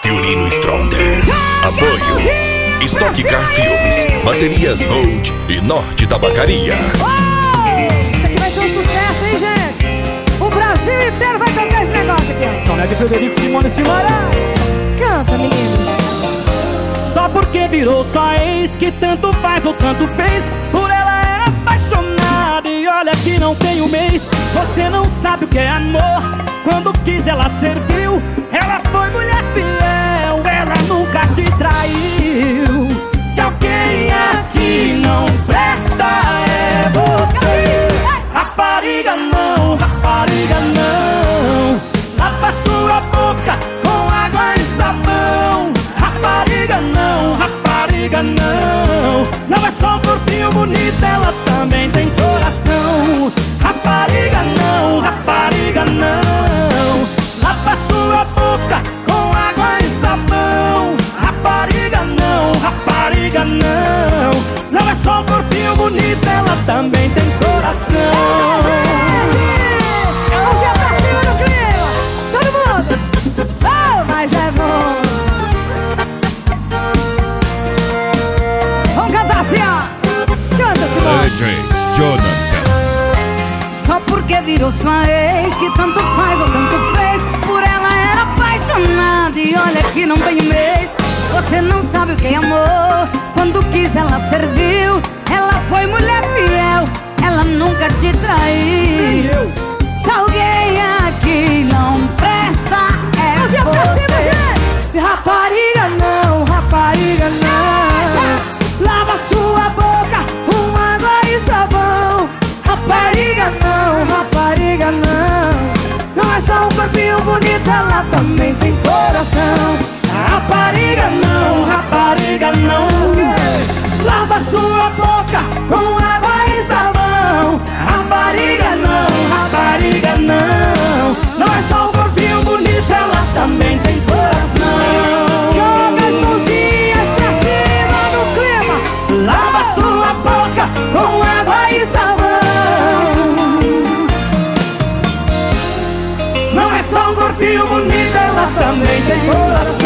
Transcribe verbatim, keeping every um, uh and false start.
Violino Stronger. Apoio Stock Car Filmes, Baterias Gold e Norte Tabacaria. Oh, isso aqui vai ser um sucesso, hein, gente? O Brasil inteiro vai cantar esse negócio aqui. Não é de Frederico Simone Simara. Canta, meninos. Só porque virou sua ex, que tanto faz ou tanto fez. Por ela era apaixonada e olha que não tem um mês. Você não sabe o que é amor. Quando quis ela serviu. Ela foi mulher fiel, ela nunca te traiu. Se alguém aqui não presta é você. Rapariga não, rapariga não. Lava sua boca com água e sabão. Rapariga não, rapariga não. Não é só um corpinho bonito, ela também tem coração. Rapariga não, rapariga não. Lava sua boca com água e sabão. Rapariga não, rapariga não. Não é só um corpinho bonito, ela também tem coração. Mãozinha pra cima no clima. Todo mundo. Oh, mas é bom. Vamos cantar assim, ó. Canta, Simone. D J Jonathan. Só porque virou sua ex, que tanto faz ou tanto fez. Por ela era apaixonada e olha que não tem um mês. Você não sabe o que é amor. Quando quis ela serviu. Ela foi mulher fiel, ela nunca te traiu. Se alguém aqui não presta é você. Rapariga não, rapariga não. Lava sua boca com água e sabão. Rapariga não, rapariga não. Não é só um corpinho bonito, ela também tem coração. Rapariga não, rapariga não. Lava sua boca com água e sabão. Rapariga não, rapariga não. Não é só um corpinho bonito, ela também tem coração. Joga as mãozinhas pra cima no clima. Lava sua boca com água e sabão. Não é só um corpinho bonito, ela também tem coração.